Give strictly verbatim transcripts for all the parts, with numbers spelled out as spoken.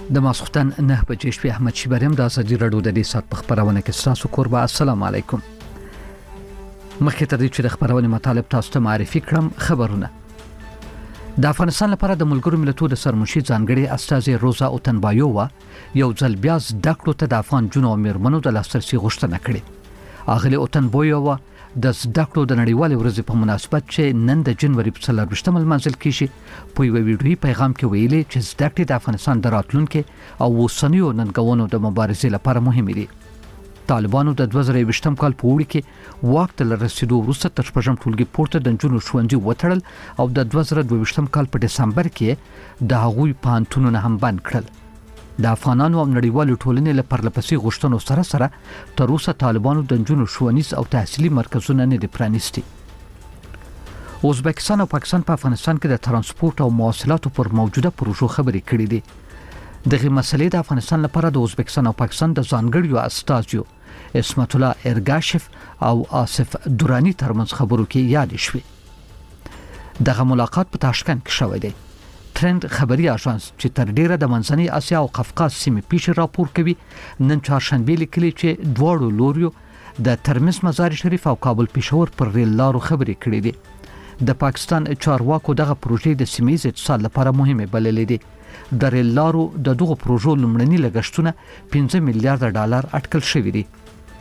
د ماسختن نه بجې شپې احمد شیبریم د ازادي رادیو د دې سات په خبرونه کې تاسو قربا السلام علیکم. مخکې تر دې چې د خبرونه مطالب تاسو ته معرفي کړم خبرونه. د افغانستان لپاره د ملګرو ملتونو د سرمشي ځانګړي استاذ روزا اوتنبایووا یو ځل بیا زده کړو ته د افغان جنو او میرمنو د لاسرسي غوښتنه کړې. اغلی اوتنبایووا د زده کړو د نړیوالې ورځې په مناسبت چې نن د جنوري په څلرویشتمه لمانځل کیږي په یو ویډیوي پیغام کې ویلي چې زده کړې د افغانستان د راتلونکي او اوسنیو ننګونو د مبارزې لپاره مهمه دي. طالبانو د دوه زره یوویشتم کال په وړ کې واک ته رسیدو وروسته تر شپږم ټولګي پورته د جنونو ښوونځي وتړل او د دوه زره دوه ویشتم کال په دسمبر کې د هغوی پانتونونه هم بند کړل. د افغانانو او نړیوالو ټولنې له پرلپسې غوښتنو سره سره تر اوسه طالبانو د جنونو ښوونیز او تحصیلي مرکزونه نه دي پرانیستي. ازبکستان او پاکستان په افغانستان کې د ترانسپورت او مواصلاتو پر موجوده پروژو خبرې کړې دي. دغه مسلې د افغانستان لپاره د ازبکستان او پاکستان د ځانګړیو استازیو اسمت الله ارګاشف او آصف دورانی ترمنځ خبرو کې یاد شوې. دغه ملاقات په تاشکند کې شوی دی. ترند خبري اژانس چې تر ډیره د منځنۍ اسیا او قفقاز سیمې پیښې راپور کوي نن چهارشنبه لیکلي چې دواړو لوریو د ترمز مزار شریف او کابل پېښور پر ریل لارو خبرې کړې دي. د پاکستان چارواکو دغه پروژې د سیمې اتصال لپاره مهمه بللې دي. د ریل لارو د دغه پروژو لمړني لګښتونه پنځه میلیارډ ډالر اټکل شوی دي.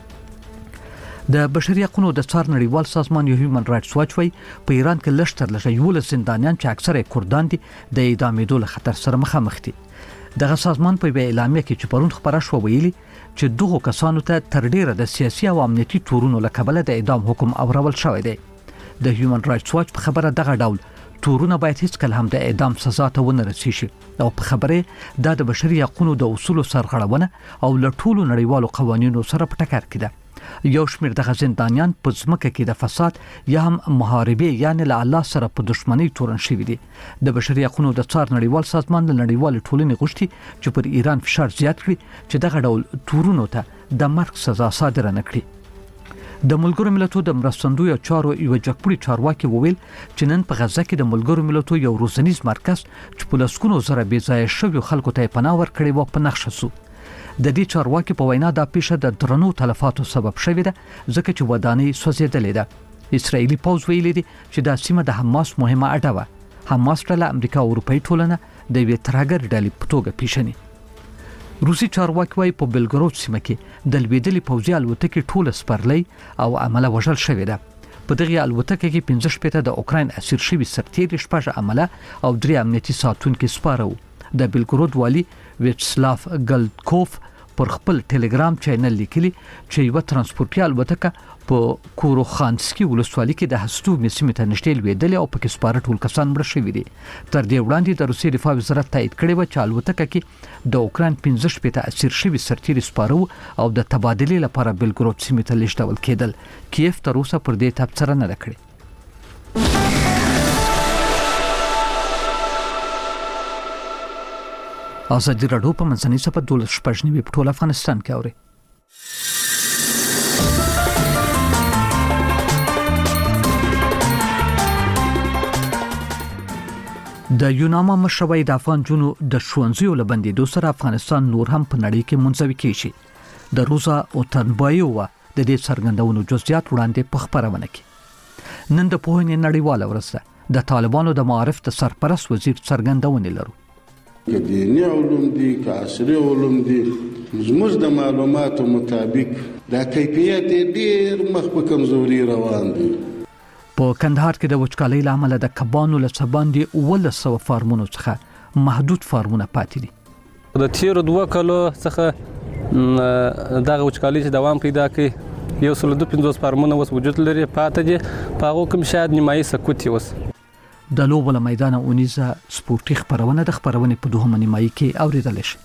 د بشري حقوقو د څار نړیوال سازمان یو هیومن رائټس واچ وايي په ایران کې لشتر لږه یو زندانیان چې اکثره کردان دي د اعدامېدو له خطر سره مخامخ دي. دغه سازمان په اعلامیه کې چې پرون خبره شو ویلي چې دغه کسانو ته تر ډیره د سیاسي او امنیتي تورونو له کبله د اعدام حکم اورول شوی دی. د هیومن رائټس واچ په خبره دغه ډول تورونه باید هیڅ کله هم د اعدام سزا ته ونه رسیږي او په خبره دا د بشري حقوقو د اصولو سرغړونه او له ټولو نړیوالو قوانینو سره په ټکر کې ده. یو شمېر د زندانیان په ځمکه کې د فساد یا هم محاربې یعنی له الله سره په دښمنۍ تورن شوی دي. د بشري حقوقو د څار نړیوال سازمان له نړیوال ټولنې غوښتي چې پر ایران فشار زیات کړي چې دغه ډول تورونو ته د مرګ سزا صادره نه کړي. د ملګرو ملتونو د مرستندوی چارو یو جګپړي چارواکي وویل چې نن په غزه کې د ملګرو ملتونو یو روزنیز مرکز چې په لسګونو زره بې ځایه شویو خلکو ته پناه ورکړي و په نښه شو. د دې چارواکي په وینا دا پیښه د درنو تلفاتو سبب شوې ده ځکه چې ودانۍ سوځېدلې ده. اسرایلی پوز ویلي دي چې دا سیمه د حماس مهمه اډه وه. حماس ډله امریکا او اروپאי ټولنه د یوې ترهګر ډلې په توګه پیژني. روسي چارواکي وايي په بلګرود سیمه کې د لویدلې پوځي الوتکې ټوله سپرلۍ او عمله وژل شوې ده. په دغه الوتکه کې پنځه شپېته د اوکراین اسیر شوي سرتیري شپږ عمله او درې امنیتي ساتونکي سپاره. د بلګرود والی ویچسلاف ګلدکوف پر خپل ټلګرام چینل لیکلي چې یو ترانسپورتي الوتکه په کوروخانسکي ولسوالۍ کې د هستو مسمې ته نشټې لویدلې او په کې سپاره ټول کسان مړه شوي دي. تر دې وړاندې د روسي دفاع وزارت تایید کړی و چې الوتکه کې د اوکراین پنځه شپېته اسیر شوي سرتیري سپاره او د تبادلې لپاره بلګرود سیمې ته لیږدول کېدل. کیف تر اوسه پر دې تبصره نه کړې. ازادي رادیو په منځنۍ صفحه دولس شپږ نیوي په ټول افغانستان کې اوري. د یوناما مشروي د افغان جنو د ښوونځیو لبندې د سره افغانستان نور هم په نړۍ کې منځوي کیږي. د روزا اوتنبایووا د دې څرګندونو جزئیات وړاندې په خبرونه کې. نن د پوهنې نړیواله ورځ ده. د طالبانو د معارف د سرپرست وزیر څرګندونه لرو. که دینی علوم دي که عصري علوم دي زموږ د معلوماتو مطابق دا کیفیت ډیر مخ په کمزوري روان دي. په کندهار کې د وچکالۍ له امله د کبانو له څباندې اوولس سوه فارمونو څخه محدود فارمونه پاتې دي. د تیرو دوه کالو څخه دغه وچکالۍ چې دوام پیدا کړي یو سل دوه پنځوس فارمونه اوس وجود لري پاتې دي. په هغو کې شاید نیمایي سکوت یې اوس. د لوبو له میدانه اونیزه سپورتي خبرونه د خبرونې په دوهمه نیمایي کې اوریدل شي.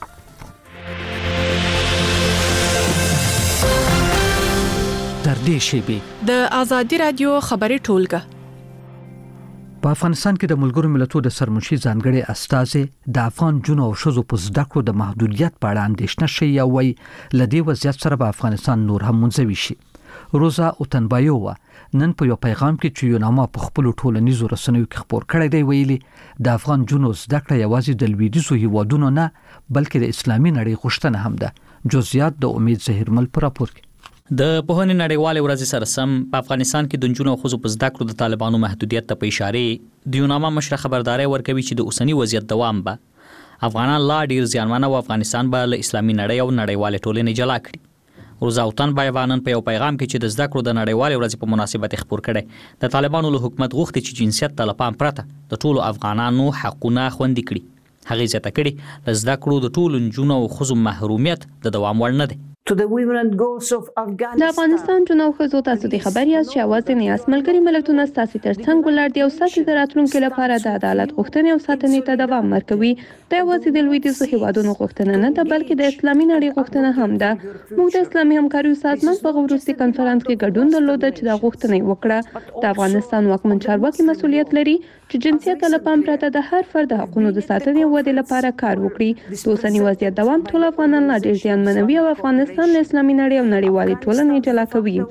تر دې شیبې د ازادي رادیو خبري ټولګه په افغانستان کې د ملګرو ملتونو د سرمشي ځانګړي استاذ د افغان جنو او شذو په زده کړو د محدودیت په اړه اندېښنه شي او وایي لدې وضعیت سره په افغانستان نور هم منځوي شي. روزا اوتنبایووا نن په یو پیغام کې چې یوناما په خپل ټولنیزو رسنیو کې خبر کړی دی ویلي د افغان جنو زده کړه یوازې د لویدیځو هیوادونو نه بلکې د اسلامي نړۍ غوښتنه هم ده. جزئیات د امید زهیرمل پر راپور کې. د پوهنې نړیوالې ورځې سره سم په افغانستان کې د نجونو او ښځو په زده کړو د طالبانو محدودیت ته په اشاره د یوناما مشر خبرداري ورکوي چې د اوسنی وضعیت دوام به افغانان لا ډیر زیانمن او افغانستان به له اسلامي نړۍ او نړیوالې ټولنې جلا کړي. روزا اوتنبایووا نن په یو پیغام کې چې د زده کړو د نړیوالې ورځې په مناسبت خبر کړي د طالبانو له حکومت غوښتي چې جنسیت ته له پام پرته د ټولو افغانانو حقونه خوندي کړي. هغې زیاته کړي د زده کړو د ټولو نجونو او ښځو محرومیت د دوام وړ نه دی. د افغانستان جنو خزو تاسو د خبر یاست چې اواز نه اس ملګری ملتونه ستاسو ترڅنګ ولر دی او ستاسو د راتلونکو لپاره د عدالت غوښتنې او ساتنې ته دوام ورکوي. د اواز د لویدیځو هیوادونو غوښتنه نه ده بلکې د اسلامي نړۍ غوښتنه هم ده. موږ د اسلامي همکاریو سازمان په غوړستي کانفرنس کې ګډون درلود چې د غوښتنې وکړه. د افغانستان واکمن چارواکي مسؤلیت لري چې جنسیت له پام پرته د هر فرد حقوقو د ساتنې او ودې لپاره کار وکړي. د اوسنی وضعیت دوام ټول افغانان لا ډیر زیانمنوي او افغانستان له اسلامي نړۍ او نړیوالې ټولنې جلا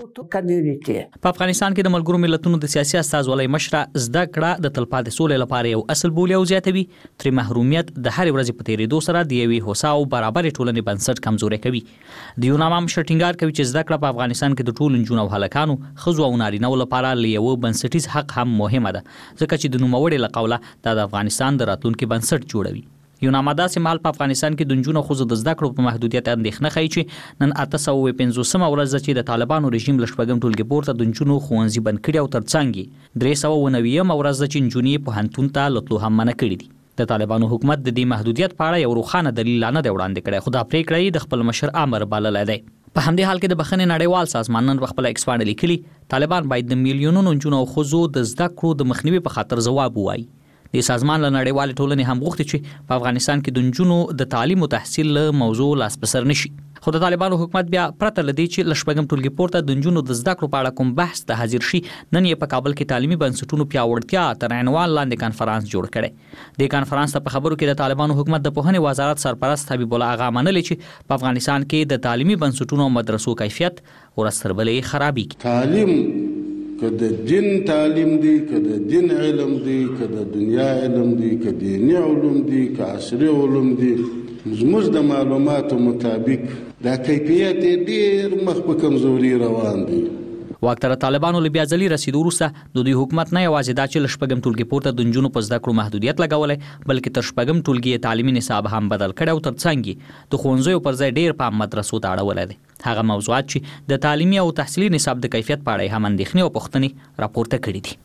کوي. په افغانستان کې د ملګرو ملتونو د سیاسي استازولۍ مشره زده کړه د تلپاتې سولې لپاره یو اصل بولي او زیاتوي تر محرومیت د هر ورځې په تیریدو سره د یوې هوسا او برابرې ټولنې بنسټ کمزوري کوي. د یوناما مشر ټینګار کوي چې زده کړه په افغانستان کې د ټولو نجونو او هلکانو ښځو او نارینه‌و لپاره له یو بنسټیز حق هم مهمه ده ځکه چې د نوموړي له قوله دا د افغانستان د راتلونکي بنسټ جوړوي. یوناما داسې مهال په افغانستان کې د نجونو ښځو د زده کړو په محدودیت اندېښنه ښیي چې نن اته سوه پنځوسمه ورځ ده چې د طالبانو رژیم له شپږم ټولګي پورته د نجونو ښوونځي بند کړي او ترڅنګ یې درې سوه اوه نوېمه ورځ ده چې نجونې پوهنتون ته له تلو هم منع کړي دي. د طالبانو حکومت د دې محدودیت په اړه یو روښانه دلیل نه دی وړاندې کړی خو دا پریکړه یې د خپل مشر امر بللی دی. په همدې حال کې د بخښنې نړیوال سازمان نن په خپله ایکس باندې لیکلي طالبان باید د میلیونونو نجونو او ښځو د زده کړو د مخنیوي په خاطر ځواب ووایي. د سازمان له نړیوالې ټولنې هم غوښتي چې په افغانستان کې د نجونو د تعلیم او تحصیل له موضوع لاس په سر نشي. خو د طالبانو حکومت بیا پرته له دې چې له شپږم ټولګي پورته د نجونو د زده کړو په اړه کوم بحث ته حاضر شي نن یې په کابل کې تعلیمي بنسټونو پیاوړتیا تر عنوان لاندې کانفرنس جوړ کړی. د کانفرنس ته په خبرو کې د طالبانو حکومت د پوهنې وزارت سرپرست حبیب الله اغا منلي چې په افغانستان کې د تعلیمي بنسټونو او مدرسو کیفیت ورځ تر بلې خرابېږي. تعلیم که د دین تعلیم دی که د دین علم دی که د دنیا علم دی که دینی علوم دی که عصري علوم دی زموږ د معلوماتو مطابق دا کیفیت ډیر مخ په کمزوري روان دی. واکتره طالبانو له بیا ځلې رسیدو وروسته د دوی حکومت نه یوازې دا چې له شپږم ټولګي پورته د نجونو په زده کړو محدودیت لګولی بلکې تر شپږم ټولګي یې تعلیمي نصاب هم بدل کړی او ترڅنګ یې د ښوونځیو پر ځای ډیر پام مدرسو ته اړولی دی. هغه موضوعات چې د تعلیمي او تحصیلي نصاب د کیفیت په اړه هم اندېښنې او پوښتنې راپورته کړي دي.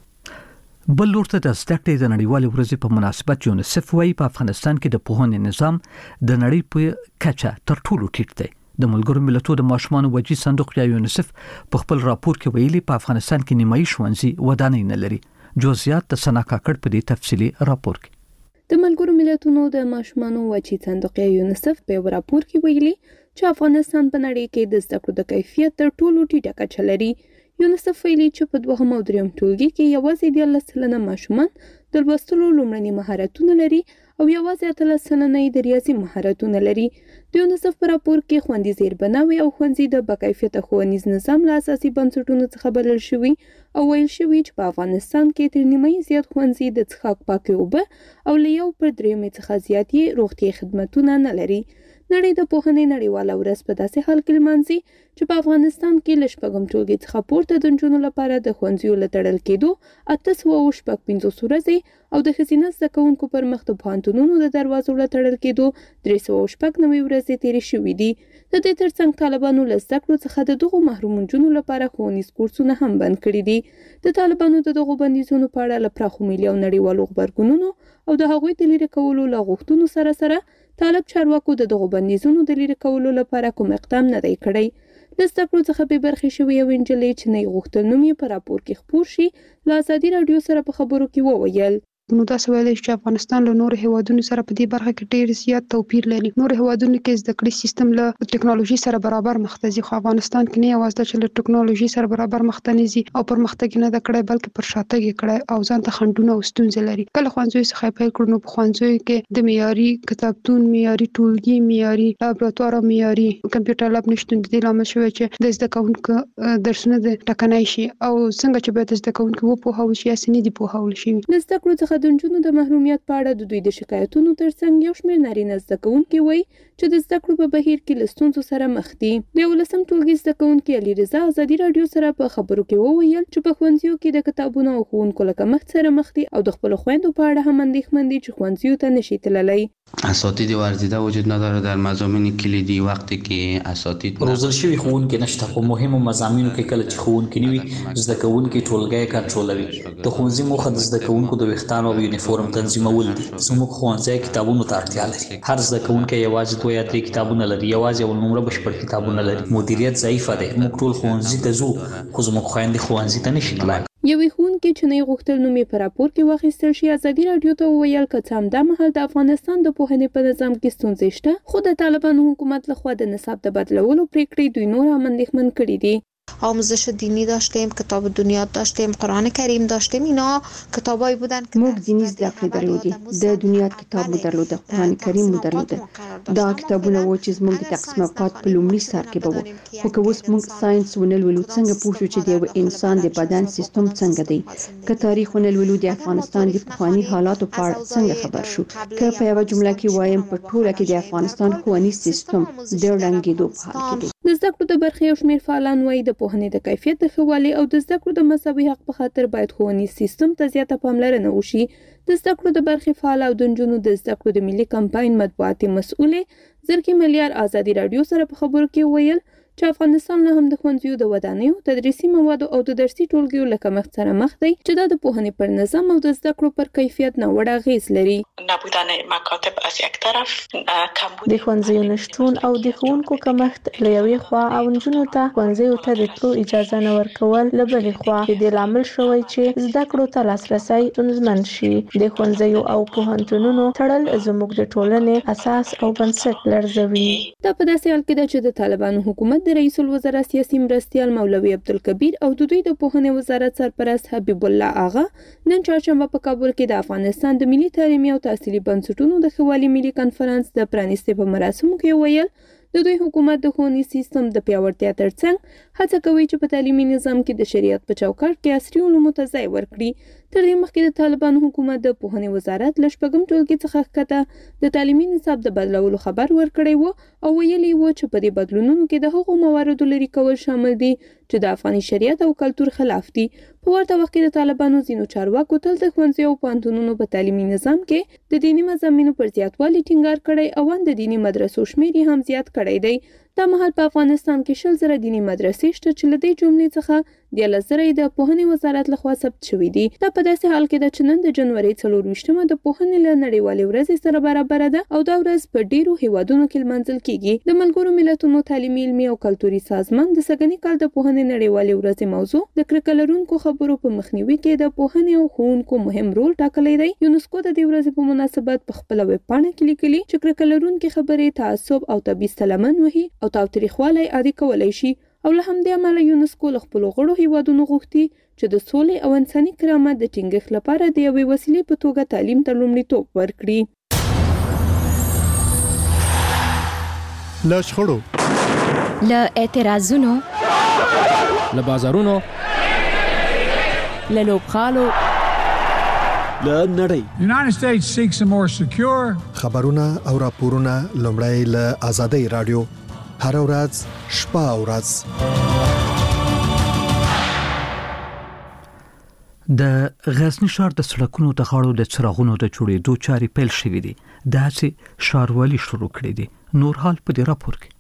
بل لور ته د زده کړې د نړیوالې ورځې په مناسبت یونیسف وایي په افغانستان کې د پوهنې نظام د نړۍ په کچه تر ټولو ټیټ دی. د ملګرو ملتونو د ماشومانو وجي صندوق یا یونیسف په خپل راپور کې ویلي په افغانستان کې نیمایي ښوونځي ودانۍ نه لري. جزئیات د سنا کاکړ په دې تفصیلي راپور کې. د ملګرو ملتونو د ماشومانو وجي صندوق یا یونیسف په راپور کې ویلي چې افغانستان په نړۍ کې د زده کړو د کیفیت تر ټولو ټیټه کچه لري. یونیسف ویلي چې په دوهم او دریم ټولګي کې یوازې دیارلس سلنه ماشومان د لوستلو لومړني مهارتونه لري او یوازې اتلس سلنه یې د ریاضي مهارتونه لري. د یونیسف په راپور کې خوندي زیربناوي او ښوونځي د باکیفیته ښوونیز نظام له اساسي بنسټونو څخه بلل شوي او ویل شوي چې په افغانستان کې تر نیمایي زیات ښوونځي د څښاک پاکې اوبه او له یو پر درېیمې څخه زیات یې روغتیایي خدمتونه نه لري. نړۍ د پوهنې نړیواله ورځ په داسې حال کې لمانځي چې په افغانستان کې له شپږم ټولګي څخه پورته د نجونو لپاره د ښوونځیو له تړل کېدو اته سوه اووه شپږ پنځوس ورځې او د ښځینه زده کوونکو پر مخ د پوهنتونونو د دروازو له تړل کېدو درې سوه اووه شپږ نوي ورځې تېرې شوي دي. د دې ترڅنګ طالبانو له زده کړو څخه د دغو محروم نجونو لپاره ښوونیز کورسونه هم بند کړي دي. د طالبانو د دغو بندیزونو په اړه له پراخو ملي او نړیوالو غبرګونونو او د هغوی د لرې کولو له غوښتنو سره سره طالب چارواکو د دغو بندیزونو د لرې کولو لپاره کوم اقدام نه دی کړی. له زده کړو څخه بې برخې شوې یوې نجلۍ چې نه یې غوښتل نوم یې په راپور کې خپور شي له ازادي راډیو سره په خبرو کې وویل نو دا سوال چې افغانستان له نور هیوادونو سره په دې برخه کې ډېر زیات توپیر لري. نور هیوادونو کې زده کړې سیستم له ټکنالوژي سره برابر مخ ته ځي، خو افغانستان کې نه یوازې چې له ټکنالوژي سره برابر مخ ته نه ځي او پرمختګ نه د کړای بلکې پر شاتګ یې کړای او ځان ته خنډونه او ستونزې لري. کله ښوونځیو څخه پیل کړو نو په ښوونځیو کې د معیاري کتابتون، معیاري ټولګي، معیاري لابراتوار او معیاري کمپیوټر لاب نشتون د دې لامل شوی چې د زده کوونکو درسونه د ټکنای شي او څنګه چې باید زده کوونکو وپوهول شي یا سنې دي پوهول شي. د زده کړو څخه د نجونو د محرومیت په اړه د دوی د شکایتونو ترڅنګ یو شمېر نارینه زده کوونکي وایي چې د زده کړو په بهیر کې له ستونزو سره مخ دي. د یولسم ټولګي زده کوونکي علي رضا ازادي راډیو سره په خبرو کې وویل چې په ښوونځیو کې د کتابونو او ښوونکو له کمښت سره مخ دي او د خپلو خویندو په اړه هم اندېښمن دي چې ښوونځیو ته نشي تللی. اساتید ورزیده وجود نداره در مضامین کلیدی. وقتی که اساتید روزل شوی ښوونکي نشته، خو مهمو مضامینو کې کله چې ښوونکي نه وي زده کوونکي ټولګی کنټرولوي. د ښوونځي موخه د زده کوونکو د ویښتانو او یونیفورم تنظیمول دي. زموږ ښوونځی کتابونو ته اړتیا لري. هر زده کوونکی یوازې دوه یا درې کتابونه لري، یوازې یو نمره بشپړ کتابونه لري. مدیریت ضعیفه دی. موږ ټول ښوونځي ته ځو خو زموږ خویندې ښوونځي ته نشي تللی. یوې ښوونکې چې نه یې غوښتل نوم یې په راپور کې واخیستل شي ازادي راډیو ته وویل که څه همدا مهال د افغانستان د پوهنې په نظام کې ستونزې شته، خو د طالبانو حکومت لخوا د نصاب د بدلولو پریکړې دوی نور هم اندېښمن کړي دي. آموزش دینی داشتیم، کتاب دنیا داشتیم، قرآن کریم داشتیم. اینا کتابایی بودن که موږ دینی زده کړې درلودې، د دنیا کتاب مو درلوده، قرآن کریم مو درلوده. دا کتابونه و چې زموږ د تقسیم اوقات په لومړي سر کې به وو، خو که اوس موږ ساينس ونه لولو څنګه پوه شو چې د یو انسان د بدن سیستم څنګه دی؟ که تاریخ ونه لولو د افغانستان د پخواني حالاتو په اړه څنګه خبر شو؟ که په یوه جمله کې وایم په ټوله کې د افغانستان ښوونیز سیستم د ړنګېدو په حال کې دی. د زده کړو د برخې یو شمېر فعالان وایي د پوهنې د کیفیت د ښه والي او د زده کړو د مساوي حق په خاطر باید ښوونیز سیستم ته زیاته پاملرنه وشي. د زده کړو د برخې فعال او د نجونو د زده کړو د ملي کمپاین مطبوعاتي مسؤلې زرکې ملیار ازادي راډیو سره په خبرو کې وویل چې افغانستان له هم د ښوونځیو د ودانیو، تدریسي موادو او د درسي ټولګیو له کمښت سره مخ دی چې دا د پوهنې پر نظام او د زده کړو پر کیفیت ناوړه اغېز لري. نبودن مکاتب از یک طرف، کمبود د ښوونځیو نشتون او د ښوونکو کمښت له یوې خوا او نجونو ته ښوونځیو ته د تلو اجازه نه ورکول له بلې خوا د دې لامل شوی چې زده کړو ته لاسرسی ستونزمن شي. د ښوونځیو او پوهنتونونو تړل زموږ د ټولنې اساس او بنسټ لړزوي. دا په داسې حال کې ده چې د طالبانو حکومت د رئیس الوزرا سیاسي مرستیال مولوي عبدالکبیر او د دوی د پوهنې وزارت سرپرست حبیب الله آغا نن چهارشنبه په کابل کې د افغانستان د ملي تعلیمي او تحصیلي بنسټونو د ښه والي ملي کنفرانس د پرانیستې په مراسمو کې ویل د دوی حکومت د ښوونیز سیستم د پیاوړتیا ترڅنګ هڅه کوي چې په تعلیمي نظام کې د شریعت په چوکاټ کې عصري علومو ته ځای ورکړي. تر دې مخکې د طالبانو حکومت د پوهنې وزارت له شپږم ټولګي څخه ښکته د تعلیمي نصاب د بدلولو خبر ورکړی و او ویلي و چې په دې بدلونونو کې د هغو مواردو لرې کول شامل دي چې د افغاني شریعت او کلتور خلاف دي. په ورته وخت کې د طالبانو ځینو چارواکو تل د ښوونځیو او پوهنتونونو په تعلیمي نظام کې د دیني مضامینو پر زیاتوالي ټینګار کړی او د دیني مدرسو شمېر یې هم زیات کړی دی. دا مهال په افغانستان کې شل زره دیني مدرسې شته چې له دې جملې څخه دیارلس زره یې د پوهنې وزارت لخوا ثبت شوي دي. دا په داسې حال کې ده چې نن د جنوري څلورویشتمه د پوهنې له نړیوالې ورځې سره برابره ده او دا ورځ په ډیرو هیوادونو کې لمانځل کیږي. د ملګرو ملتونو تعلیمي، علمي او کلتوري سازمان د سږني کال د پوهنې نړیوالې ورځې موضوع د کرکه لرونکو خبرو په مخنیوي کې د پوهنې او ښوونکو مهم رول ټاکلی دی. یونسکو د دې ورځې په مناسبت په خپله ویبپاڼه کې لیکلي چې کرکه لرونکې خبرې تعصب او تبعیض ته لمن وهي او تاوتریخوالی عادي کولی شي او له همدې امله یونسکو له خپلو غړو هیوادونو غوښتي چې د سولې او انساني کرامت د ټینګښت لپاره د یوې وسیلې په توګه تعلیم ته لومړیتوب ورکړي. له شخړو، له اعتراضونو، له بازارونو، له لوبغالو، له نړۍ United States seeks a more secure خبرونه او راپورونه لومړی له آزادۍ رادیو هر ورځ شپه او ورځ. د غزنی ښار د سړکونو د غاړو د څراغونو د جوړېدو چارې پیل شوې دي. دا چې ښاروالي شروع کړې دي. نور حال په دې راپور کې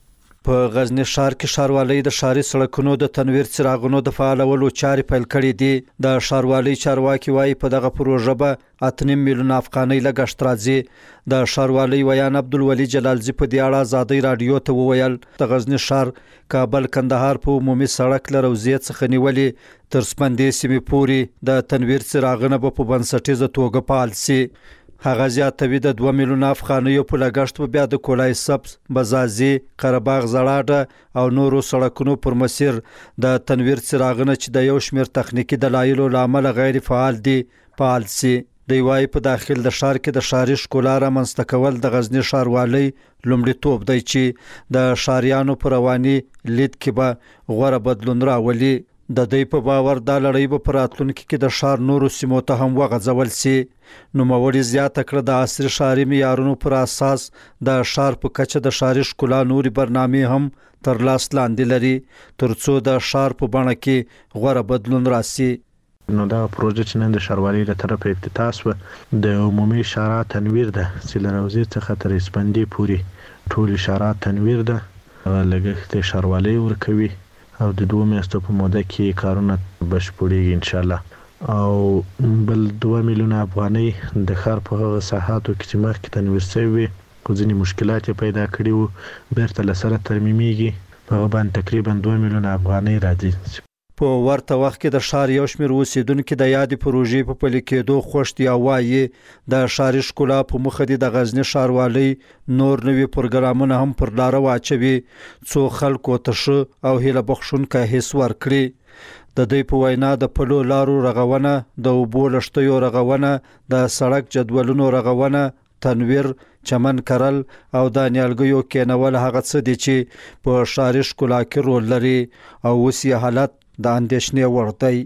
په غزنی ښار کې ښاروالۍ د ښاري سړکونو د تنویر څراغونو د فعالولو چارې پیل کړې دي. د ښاروالۍ چارواکي وایي په دغه پروژه به اته نیم میلیون افغانۍ لګښت راځي. د ښاروالۍ ویان عبدالولي جلالزي په دې اړه ازادۍ راډیو ته وویل د غزنی ښار کابل کندهار په عمومي سړک له روضې څخه نیولې تر سپندې سیمې پورې د تنویر څراغونه به په بنسټیزه توګه فعال سي. هغه زیاتوي د دوه میلیونه افغانیو په لګښت به بیا د کولای سبز، بزازي، قرهباغ زړاډه او نورو سړکونو پر مسیر د تنویر څراغونه چې د یو شمېر تخنیکی دلایلو له امله غیر فعال دي فعال سي. د وايي په داخل د ښار کې د ښاري ښکلا رامنځته کول د غزنی ښاروالۍ لومړیتوب دی چې د ښاریانو په رواني لید کې به غوره بدلون راولي. د دوی په باور دا لړۍ به په راتلونکي کې د ښار نورو سیمو ته هم وغځول سي. نوموړي زیاته کړه د عصري ښاري معیارونو پر اساس د ښار په کچه د ښاري ښکلا نوري برنامې هم تر لاس لاندې لري ترڅو د ښار په بڼه کې غوره بدلون راسي. نو دا پروژه چې نن د ښاروالۍ له طرفه افتتاح شوه د عمومي اشارات تنویر ده چې له روضې څخه تر سپندې پورې ټول اشارات تنویر ده. لګښت ښاروالۍ ورکوي او د دوه میاشتو په موده کې کارونه بشپړېږي انشاءالله. او بل دوه میلیونه افغانۍ د ښار په هغه ساحاتو کې چې مخکې تنویر شوي وي خو ځینې مشکلات یې پیدا کړي وو بیرته له سره ترمیمېږي په هغه باندې تقریبا دوه میلیونه افغانۍ راځي. په ورته وخت کې د ښار یو شمېر اوسیدونکي د یادې پروژې په پلي کېدو خوښ دي او وایي د ښاري ښکلا په موخه دي د غزنی ښاروالۍ نور نوي پروګرامونه هم پر لاره واچوي څو خلکو ته ښه او هیله بخښونکی حس ورکړي. د دوی په وینا د پلو لارو رغونه، د اوبو لښتیو رغونه، د سړک جدولونو رغونه، تنویر، چمن کرل او د نیالګیو کېنول هغه څه دي چې په ښاري ښکلا کې رول لري او اوس یې حالت د اندېښنې وړ دی.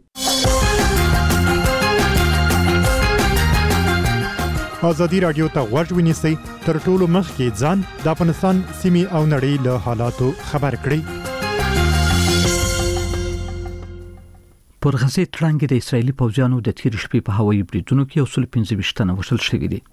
ازادي راډیو ته غوږ ونیسئ تر ټولو مخکې ځان د افغانستان سیمې او نړۍ له حالاتو خبر کړئ. پر غزې تړانګې د اسرایلی پوځیانو د تیر شپې په هوایي بریدونو کې یو سل پنځه ویشت تنه وژل شوي دي.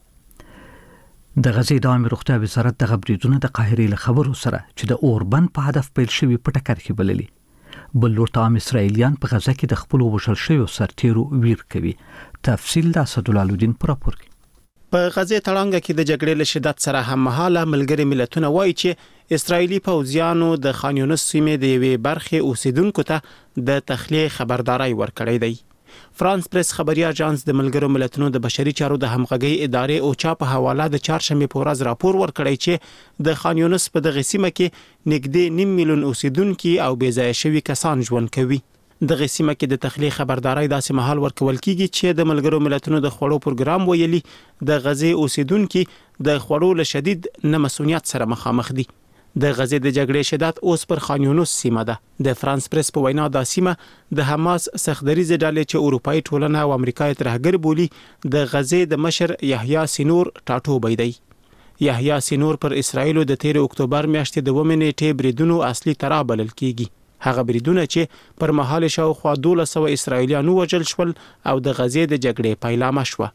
د غزې د عامه روغتیا وزارت دغه بریدونه د قاهرې له خبرو سره چې د اوربند په هدف پیل شوي په ټکر کې بللي. بل لورته عام اسرایلیان په غزه کې د خپل وژل شویو سرتیرو ویر کوي. تفصیل د اسدالدین پر راپور کې. په غزې تړانګه کې د جګړې له شدت سره هممهاله ملګري ملتونه وایي چې اسرایلی پوځیانو د خان یونس سیمې د یوې برخې اوسیدونکو ته د تخلیه خبرداري ورکړې ده. فرانس پریس خبري اژانس د ملګرو ملتونو د بشري چارو د همغږي ادارې او چا په حواله د چهارشنبه په ورځ راپور ورکړی چې د خان یونس په دغه سیمه کې نږدې نیم میلیون اوسیدونکو او بې ځایه شوي کسان ژوند کوي. دغه سیمه کې د تخلیه خبرداري داسې مهال ورکول کیږي چې د ملګرو ملتونو د خوړو پروګرام ویلي د غزې اوسیدونکو د خوړو له شدید نمسونیت سره مخامخ دي. د غزې د جګړې شدت اوس پر خان یونس سیمه ده. د فرانس پریس په وینا دا سیمه د حماس سختدریزه ډلې چې اروپאי ټولنه او امریکا یې ترهګر بولی د غزې د مشر یحیی سینور ټاټوبی دی. یحیی سینور پر اسرایل د تیر اکتوبر میاشتې د ومنې ټی بریدونو اصلي ترا بلل کیږي. هغه بریدونه چې پر مهال شاوخوا دولس سوه اسرایلیانو وژل شول او د غزې د جګړې پیلامه شوه.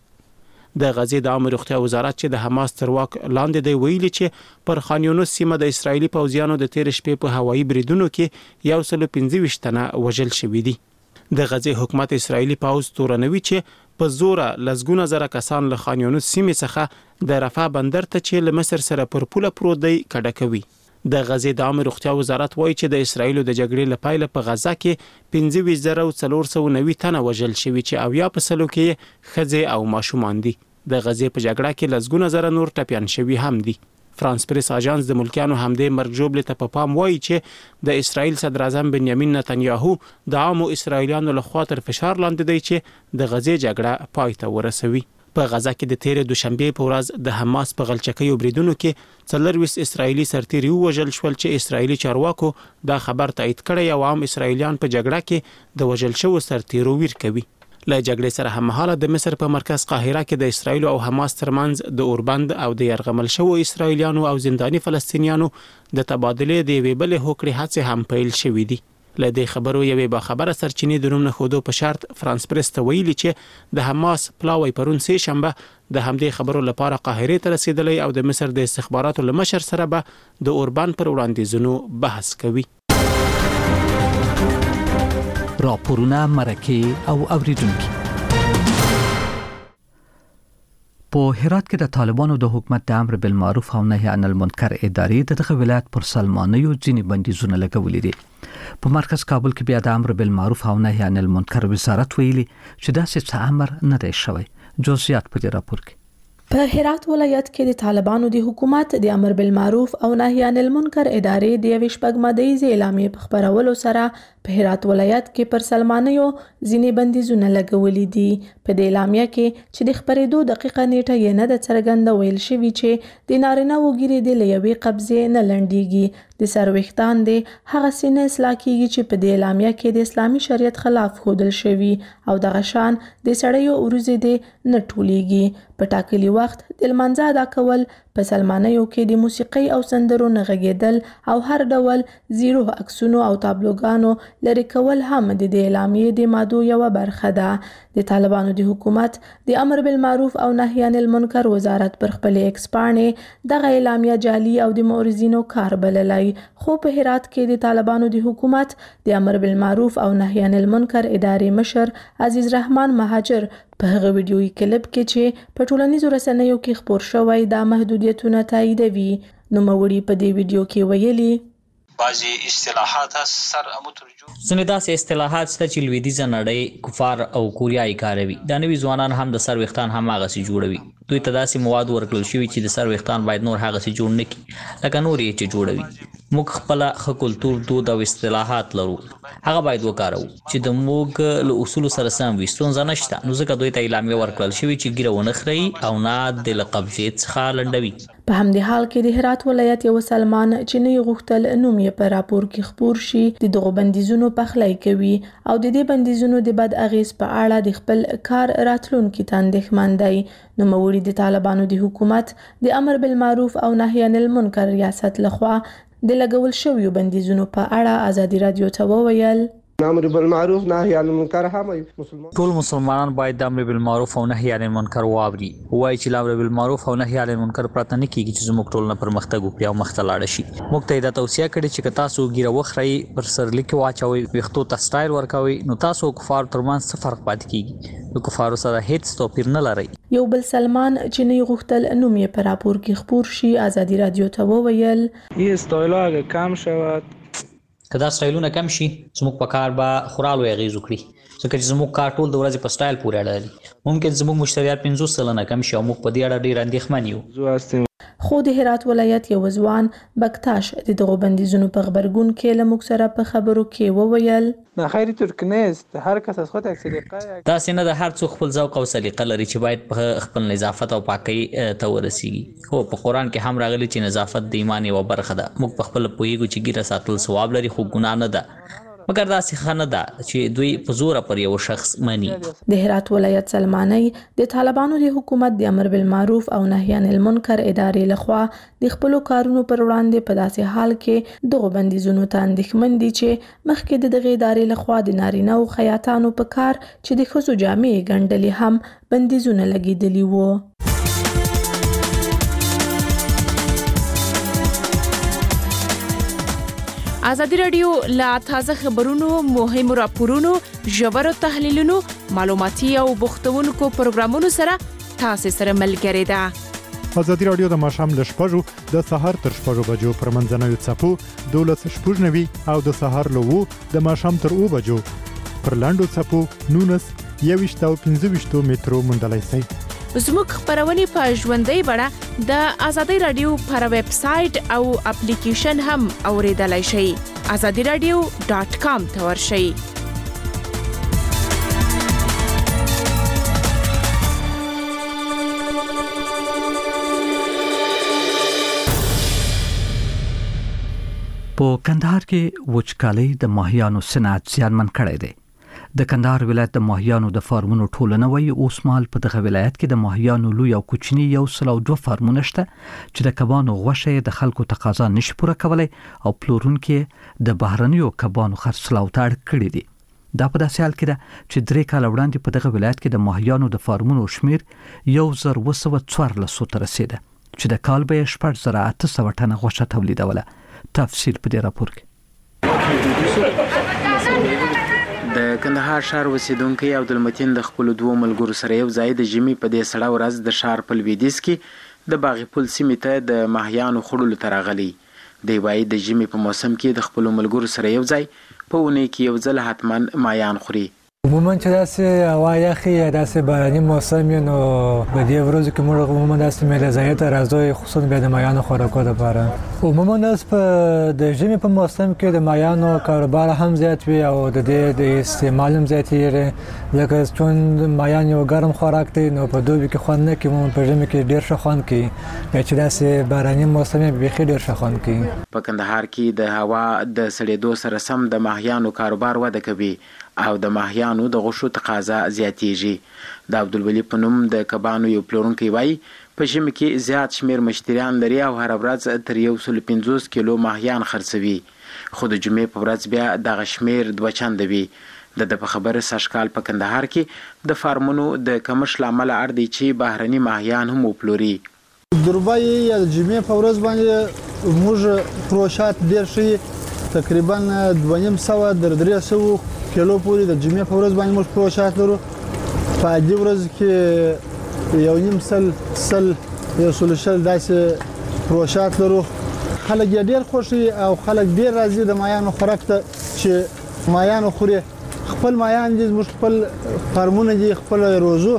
د غزې د عامه روغتیا وزارت چې د حماس تر واک لاندې دی ویلي چې پر خان یونس سیمه د اسرایلی پوځیانو د تیر شپې په هوایي بریدونو کې یو سل پنځه ویشت تنه وژل شوي دي. د غزې حکومت اسرایلی پوځ تورنوي چې په زوره لزګونه زره کسان له خان یونس سیمې څخه د رفح بندر ته چې له مصر سره پر پوله پروت دی کډه کوي. د غزې د عامه روغتیا وزارت وایي چې د اسرایل د جګړې لپاره په غزا کې پنځه ویشت زره څلور سوه او نوي تنه وژل شوي چې اویا په سلو کې ښځې او ماشومان دي. د غزې په جګړه کې لزګونه زره نور ټپيان شوي هم دي. فرانس پریس اژانس د ملکیانو همدې مرګ ژوبلې ته په پام وایي چې د اسرایل صدر اعظم بنیامین نتنیاهو د عامو اسرایلیانو لخوا تر فشار لاندې دی چې د غزې جګړه پای ته ورسوي. په غزا کې د تیر دوشنبه په ورځ د حماس په غلچکیو بریدونو کې څلرويس اسرایلی سرتیري وژل شول چې اسرایلی چارواکو دا خبر تایید کړی او عام اسرایلیان په جګړه کې د وژل شوو سرتیرو ویر کوي. له جګړې سره هممهاله د مصر په مرکز قاهره کې د اسرایل او حماس ترمنځ د اوربند او د يرغمل شوو اسرایلیانو او زنداني فلسطینیانو د تبادله د ویبل هوکړې هڅې هم پیل شوې دي. لدې خبرو یوې با خبره سرچینې د نوم نه خودو په شرط فرانس پریس ته ویلي چې د حماس پلاوی پرون سه شنبه د همدې خبرو لپاره قاهره ته رسیدلی او د مصر د استخباراتو لمشر سره به د اوربان پر وړاندیزونو بحث کوي. راپورونه مرکه او اوریدونکو. په هرات کې د طالبانو د حکومت د امر بالمعروف او نهي عن المنکر ادارې دغه ولایت پر سلمانیو ځینې بندیزونه لګولې دي. په مرکز کابل کې بیا د امر بالمعروف او نهي عن المنکر وزارت ویلي چې داسې څه امر نه دی شوی. جزئیات په دې راپور کې. په هرات ولایت کې د طالبانو د حکومت د امر بالمعروف او نهي عن المنکر ادارې د یوې شپږمدیزې اعلامیې په خبرولو سره په هرات ولایت کې پر سلمانیو ځینې بندیزونه لګولې دي. په دې اعلامیه کې چې د خبرېدو دقیقه نیټه یې نه د څرګنده ویل شوی چې د نارینه وګړي د لوي قبضې نه لنډيږي. د سروختان د هغه سینې اصلاح کیږي چې په دې اعلامیه کې د اسلامي شریعت خلاف خودل شوی او د غشان د سړیو اوروزې د نه ټولېږي. په ټاکلي وخت د لمانځه ادا کول، په سلمانیو کې د موسیقي او سندرو نغږیدل او هر ډول زیرو عکسونو او تابلوګانو لري کول هم د دې اعلامیې د مادو یو برخه ده. د طالبانو د حکومت د امر بالمعروف او نهي عن المنکر وزارت پر خپل ایکس باندې دغه اعلامیه جعلي او د مورزینو کار بللی. خو په هرات کې د طالبانو د حکومت د امر بالمعروف او نهي عن المنکر ادارې مشر عزیز رحمان مهاجر په هغه ویډیوي کلیپ کې چې په ټولنیزو رسنیو کې خبر شوی دا محدودیتونه تاییدوي. نو موري په دې ویډیو کې ویلي بعضی اصطلاحات سر مترجم ځنې داسې اصطلاحات شته چې لویدیځه نړۍ کفار او کوریایي کاروي. دا نوي ځوانان هم د سر ویښتان هم هغسې جوړوي. دوی ته داسې مواد ورکړل شوي چې د سر ویښتان باید نور هغسې جوړ نه کړي لکه نور یې چې جوړوي. موږ خپله ښه کلتور، دود او اصطلاحات لرو، هغه باید وکاروو چې د موږ له اصولو سره سم وي. ستونزه نشته. نو ځکه دوی ته اعلامیه ورکړل شوي چې ګیره ونه خوري او نه د له قبضې څخه لنډوي. په همدې حال کې د هرات ولایت یو سلمان چې نه غوښتل نوم یې په راپور کې خبر شي د دغو بندیزونو پخلی کوي او د دې بندیزونو د بد اغیز په اړه د خپل کار راتلونکي ته اندېښمن دی. نو موري د طالبانو د حکومت د امر بالمعروف او نهي عن المنکر ریاست لخوا د لګول شویو بندیزونو په اړه ازادي رادیو ته وویل امر بالمعروف نهي عن المنکر هم مسلمان ټول مسلمانان باید د امر بالمعروف او نهي عن المنکر واوري. وایي چې امر بالمعروف او نهي عن المنکر پرته نه کیږي چې زموږ ټول نه پرمختګ وکړي او مخ ته لاړ شي. موږ ته دا توصیه کړې چې تاسو ګیره وخرئ، پر سرلیک واچوي، ویښتو ته سټایل ورکوي، نو تاسو کفار ترمنځ څه فرق پاتې کیږي؟ نو کفارو سره هیڅ توپیر نه لري. یو بل سلمان چې نه غوښتل نوم یې په راپور کې خبر شي ازادي رادیو ته وویل یه استایلا اگه کم شود که دا سټایلونه کم شي زموږ په کار به خورا لوی اغېز وکړي. ځکه چې زموږ کار ټول د ورځې په سټایل پورې اړه لري. ممکن زموږ مشتریات پنځوس سلنه کم شي او موږ په دې اړه ډېر اندېښمن یو. خو د هرات ولایت یو ځوان بکتاش د دغو بندیزونو په خبرګون کې له موږ سره په خبرو کې وویل نه خیر ترک نیست، هر کس از خود یک سلیقه داسې نه ده. هر څوک خپل ذوق او سلیقه لري چې باید په خپل نظافت او پاکۍ ته ورسیږي. خو په قرآن کې هم راغلي چې نظافت د ایمان یوه برخه ده. موږ په خپله پوهیږو چې ګیره ساتل ثواب لري خو ګناه نه ده، مګر داسې ښه نه ده چې دوی په زوره پر یو شخص مني. د هرات ولایت سلمانی د طالبانو د حکومت د امر بالمعروف او نهي عن المنکر ادارې لخوا د خپلو کارونو پر وړاندې په داسې حال کې دغو بندیزونو ته اندېښمن دي چې مخکې د دغې ادارې لخوا د نارینه او خیاطانو په کار چې د ښځو جامې ګنډلې هم بندیزونه لګېدلي وو. ازادي رادیو لا تازه خبرونو، مهمو راپورونو، ژورو تحلیلونو، معلوماتي او بوختونکو پروګرامونو سره تاسو سره ملګری ده. ازادي رادیو د ماښام له شپږو د سهار تر شپږو بجو پر منځنوي څپو دولس شپږ نوي او د سهار له اوو د ماښام تر اوو بجو پر لاندو څپو نونس یوویشت او پنځه ویشتو مترو موندلی سئ. زموږ خبرونه په ژوندۍ بڼه د ازادي رادیو پر ویب سټ او اپلیکیشن هم اوریدلای شئ. ازادي رادیو ډاٹ کام ته ورشئ. په کندهار کې وچکالۍ د ماهیانو صنعت زیانمن کړی دی. د کندهار ولایت د ماهیانو د فارمونو ټولنه وایي اوس مهال په دغه ولایت کې د ماهیانو لوی او کوچني یو سل او دوه فارمونه شته چې د کبانو غوښه د خلکو تقاضا نشي پوره کولای او پلورونکي د بهرنیو کبانو خرڅلاو ته اړ کړي دي. دا په داسې حال کې ده چې درې کاله وړاندې په دغه ولایت کې د ماهیانو د فارمونو شمیر یو زر اوه سوه څوارلس ته رسیده چې د کال به شپږ زره اته سوه ټنه غوښه تولیدوله. تفصیل په دې راپور کې. د کندهار ښار اوسیدونکي عبدالمتین د خپل دوه ملګرو سره یو ځای د ژمي په دې سړه ورځ د ښار په لویدیځ کې د باغ پل سیمې ته د ماهیانو خوړلو ته راغلی. دی وایي د ژمي په موسم کې د خپل ملګرو سره یو ځای په اونۍ کې یو ځل حتما ماهیان خوري. عموما چې داسې هوا یخي یا داسې باراني موسم وي نو په دې ورځو کې موږ عموما داسې میله ځای ته راځو خصوصا بیا د ماهیانو خوراکو لپاره. عموما داس په د ژمي په موسم کې د ماهیانو کاروبار هم زیات وي او د دې د استعمال هم زیاتېږي ځکه چون ماهیان یو ګرم خوراک دی نو په دوبي کې خوند نه کوي. عموما په ژمي کې ډېر ښه خوند کوي بیا چې داسې باراني موسم یې بیخي ډېر ښه خوند کوي. په کندهار کې د هوا د سړېدو سره سم د ماهیانو کاروبار وده کوي او د ماهیانو د غوښو تقاضا زیاتېږي. د عبدالولي په نوم د کبانو یو پلورونکی وایي په ژمي کې زیات شمیر مشتریان لري او هر ورځ تر یو سل پنځوس کیلو ماهیان خرڅوي خو د جمعې په ورځ بیا دغه شمیر دوه چنده وي. د د په خبره سږکال په کندهار کې د فارمونو د کمښت له امله اړ دی چې بهرني ماهیان هم وپلوري. د روبای یا د جمعې په ورځ باندې موږ پروشات ډېر ښه تقریبا دوه نیم سوه در درې سوه کیلو پورې د جمعې په ورځ باندې موږ پروشات لرو. په عادي ورځ کې یو نیم سل سل یو سل شل داسې پروشات لرو. خلک یې ډېر خوښوي او خلک ډېر راځي د ماهیانو خوراک ته چې ماهیانو خوري. خپل ماهیان دي زموږ خپل فارمونه دي خپل روزو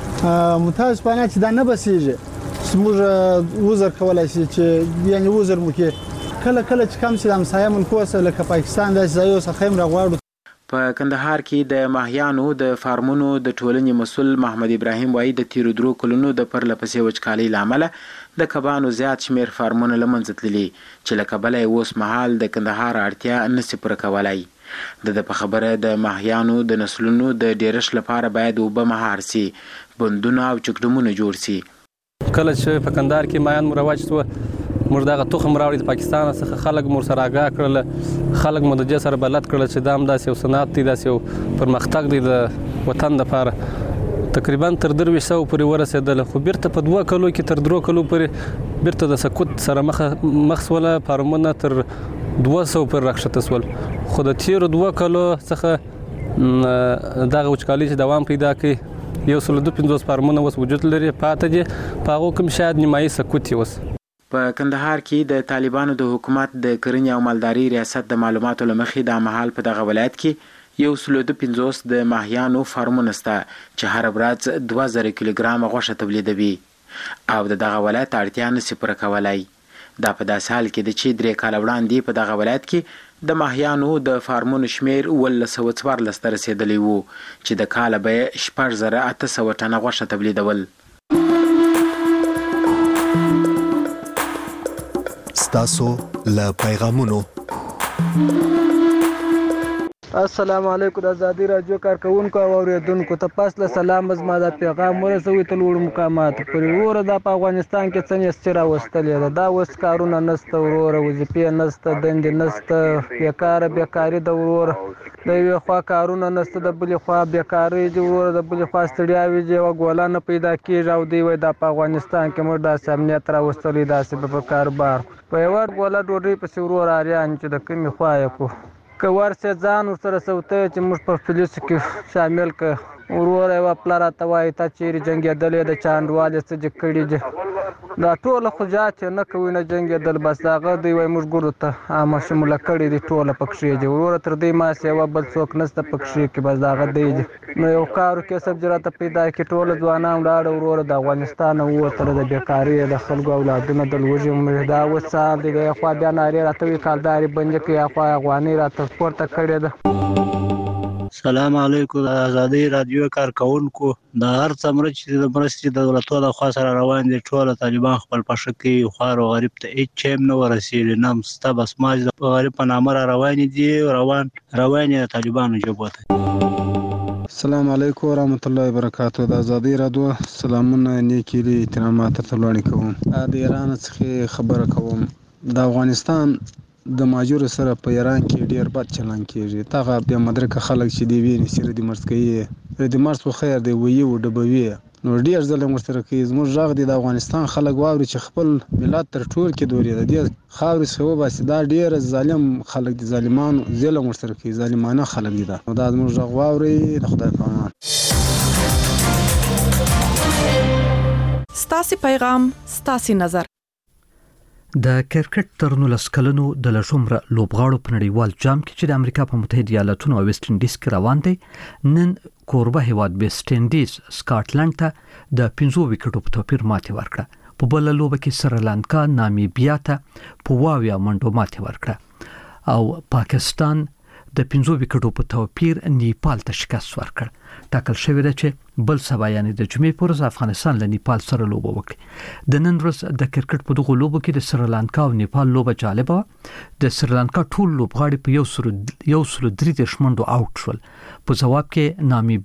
متاسفانه چې دا نه بسیږي موږ وزر کولای شي چې یعنی وزر مو کې کله کله چې کم سي د همسایه ملکو سره لکه پاکستان داسې ځایو څخه هم راغواړو. په کندهار کې د ماهیانو د فارمونو د ټولنې مسؤل محمد ابراهیم وایي د تیرو درو کلونو د پرله پسې وچکالۍ له امله د کبانو زیات شمیر فارمونه له منځه تللي چې له کبله یې اوس مهال د کندهار اړتیا نشي پوره کولی. د د په خبره د ماهیانو د نسلونو د ډیرش لپاره باید اوبه مهار سي بندونه او چکډمونه جوړ سي. کله چې په کندهار کې ماهیان مروج شو موږ دغه تخم راوړی د پاکستان څخه خلک مور سره آګاه کړل خلک مو د دې سره بلد کړل چې دا هم داسې یو صنعت دی داسې یو پرمختګ دی د وطن دپاره. تقریبا تر درویشت سوه پورې ورسېدل خو بیرته په دوه کلو کې تر درو کلو پورې بیرته د سقوط سره مخ سوله. فارمونه تر دوه سوه پورې راښکته سول خو د تیرو دوه کلو څخه دغه وچکالۍ چې دوام پیدا کړي یو سل دوه پنځوس فارمونه اوس وجود لري پاته دي په هغو کې شاید نیمایي سقوط یې اوس. په کندهار کې د طالبانو د حکومت د کرنې او مالدارۍ ریاست د معلوماتو له مخې د مهال په دغه ولایت کې یو سل دوه پنځوس د ماهیانو فارمونه شته چې هر ورځ دوه زره کیلوګرامه غوښه تولیدوي او د دغه ولایت اړتیا نشي پوره کولی. دا په داسې حال کې ده چې درې کاله وړاندې په دغه ولایت کې د ماهیانو د فارمونو شمیر اوولس سوه څوارلس ته رسېدلی و چې د کاله به یې شپږ زره اته سوه ټنه غوښه تولیدول. ستاسو له پیغامونو. السلام علیکم د ازادي راډیو کارکونکو او اوریدونکو ته پاس له سلام زما د پیغام ورسوي ته لوړ مقامات پرې وروره دا په افغانستان کې څه نسچې راوستلې ده دا اوس کارونه نشته وروره وظیفې نشته دندې نشته بیکاره بیکاري ده وروره د یوې خوا کارونه نشته د بلې خوا بیکاري دي وروره د بلې خوا ستړیاوې دي یوه ګوله نه پیدا کېږي او دوی وایي دا په افغانستان کې موږ داسې امنیت راوستلی داسې به په کاروبار په یوه ګوله ډوډۍ پسې وروره اریان چې د کومې خوا یې کړو که ورسې ځان ورسره سوتی چې موږ په پولیسو کې شامل کړه وروره یوه پله راته وایي تا چیرې جنګېدلی د چا انډوال یې څه دې کړي دي دا ټوله خو جات یې نه کوي نه جنګېدل بس د هغه دوی وایي موږ ګورو ته عامه شموله کړې دي ټوله پکښې دي وروره تر دوی ماسې یوه بل څوک نشته پکښې کې بس د هغه دی دي نو یو کارو کسب چې راته پیدا کړي ټوله ځوانان ولاړه وروره د افغانستان نه ووتله د بېکاري د خلکو اولادونه د لوږې دا اوس څه حال دی د یوې خوا بیا نارې راته وایي کالدارې بندې کړي یا خوا افغانۍ راته پورته کړې ده. سلام علیکم. آزادي رادیو کارکونکو د هر څمره چې د مرستې د دولتو د خوا سره روان دي ټول طالبان خپل پښه کې خوار او غریب ته هیڅ چیم نه ورسېږي نه مسته بس ماج د غریب په نامه را روان دي روان روان د طالبانو جبهه. السلام علیکم ورحمت الله وبرکاتہ. د آزادي رادیو سلامونه نیکی لی احترامات ته وړاندې کوم. د ایران څخه خبره کوم. د افغانستان د ماجور سره په ایران کې ډیر بد چلن کیږي. تاغه د مدرک خلک چې دی ویني سره د مرسکې د مرس په خیر دی وی او د بوي نو ډیر ظلم ورسره کوي. زموږ ژغ دی د افغانستان خلک واوري چې خپل ملت تر ټول کې دوری ده د خاوري سو باسي دا ډیر ظالم خلک دي ظالمانو ظلم ورسره کوي ظالمانه خلک دي دا نو دا زموږ ژغ واوري د خدای په امان. ستاسي پیغام ستاسي نظر. د کرکټ تر نولس کلنو د لژومره لوبغاړو په نړیوال جام کې چې د امریکا په متحده ایالاتونو او ویسټ انډیز کې روان دي نن کوربه هیواد ویسټ انډیز سکاټلند ته د پنځو وکټو په توپیر ماتې ورکړه. په بل لوبه کې سریلانکا نامیبیا ته په واویا منډو ماتې ورکړه او پاکستان د پنځو وکټو په توپیر نیپال ته شکست ورکړ. ټاکل شوې ده چې بل سبا یعنی د جمعې پر ورځ افغانستان له نیپال سره لوبه وکړي. د نن ورځ د کرکټ په دغه لوبو کې د سریلانکا او نیپال لوبه جالبه وه. د سریلانکا ټول لوبغاړي په یو سل یو سل درې دیرش منډو آوټ شول. په ځواب کې نامیبیا